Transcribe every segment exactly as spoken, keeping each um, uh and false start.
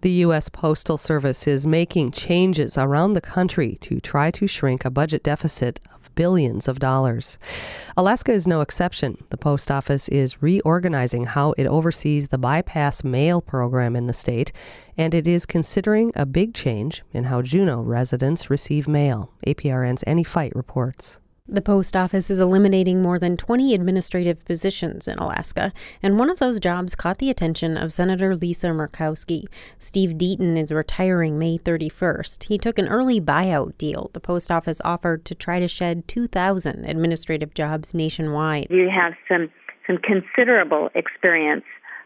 The U S Postal Service is making changes around the country to try to shrink a budget deficit of billions of dollars. Alaska is no exception. The post office is reorganizing how it oversees the bypass mail program in the state, and it is considering a big change in how Juneau residents receive mail. A P R N's Annie Fight reports. The post office is eliminating more than twenty administrative positions in Alaska, and one of those jobs caught the attention of Senator Lisa Murkowski. Steve Deaton is retiring May thirty-first. He took an early buyout deal the post office offered to try to shed two thousand administrative jobs nationwide. You have some, some considerable experience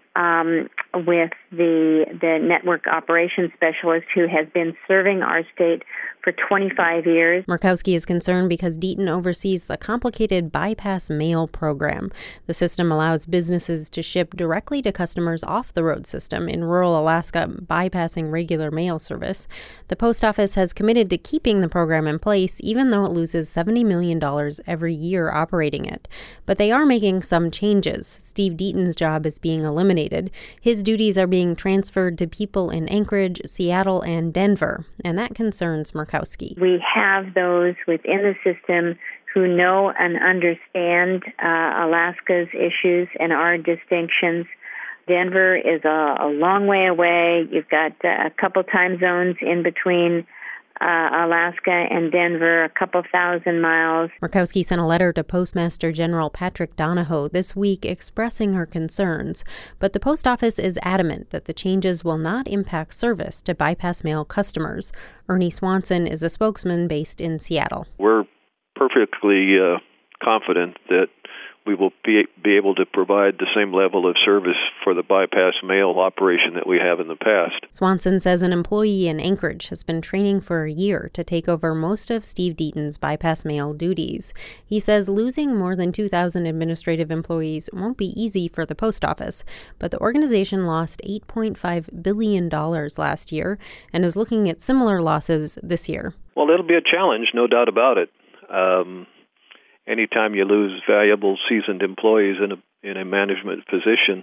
um, with the, the network operations specialist who has been serving our state for twenty-five years. Murkowski is concerned because Deaton oversees the complicated bypass mail program. The system allows businesses to ship directly to customers off the road system in rural Alaska, bypassing regular mail service. The post office has committed to keeping the program in place, even though it loses seventy million dollars every year operating it. But they are making some changes. Steve Deaton's job is being eliminated. His duties are being transferred to people in Anchorage, Seattle, and Denver, and that concerns Murkowski. We have those within the system who know and understand uh, Alaska's issues and our distinctions. Denver is a, a long way away. You've got uh, a couple time zones in between uh, Alaska and Denver, a couple thousand miles. Murkowski sent a letter to Postmaster General Patrick Donahoe this week expressing her concerns, but the post office is adamant that the changes will not impact service to bypass mail customers. Ernie Swanson is a spokesman based in Seattle. We're perfectly uh, confident that we will be, be able to provide the same level of service for the bypass mail operation that we have in the past. Swanson says an employee in Anchorage has been training for a year to take over most of Steve Deaton's bypass mail duties. He says losing more than two thousand administrative employees won't be easy for the post office, but the organization lost eight point five billion dollars last year and is looking at similar losses this year. Well, it'll be a challenge, no doubt about it. Um, Anytime you lose valuable, seasoned employees in a in a management position,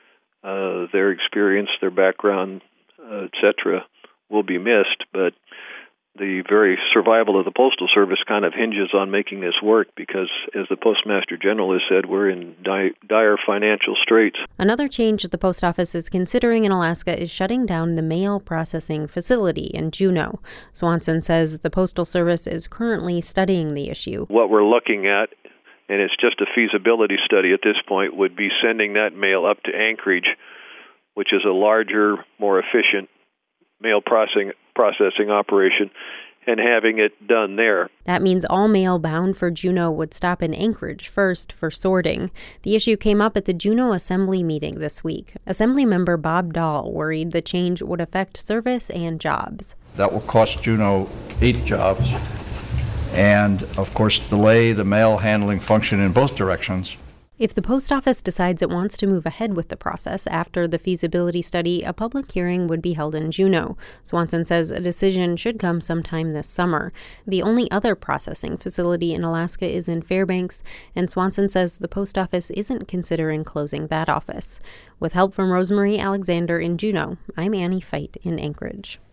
uh, their experience, their background, uh, et cetera, will be missed. But the very survival of the Postal Service kind of hinges on making this work because, as the Postmaster General has said, we're in di- dire financial straits. Another change the post office is considering in Alaska is shutting down the mail processing facility in Juneau. Swanson says the Postal Service is currently studying the issue. What we're looking at, and it's just a feasibility study at this point, would be sending that mail up to Anchorage, which is a larger, more efficient mail processing processing operation, and having it done there. That means all mail bound for Juneau would stop in Anchorage first for sorting. The issue came up at the Juneau Assembly meeting this week. Assemblymember Bob Dahl worried the change would affect service and jobs. That will cost Juneau eight jobs and, of course, delay the mail handling function in both directions. If the post office decides it wants to move ahead with the process after the feasibility study, a public hearing would be held in Juneau. Swanson says a decision should come sometime this summer. The only other processing facility in Alaska is in Fairbanks, and Swanson says the post office isn't considering closing that office. With help from Rosemarie Alexander in Juneau, I'm Annie Fight in Anchorage.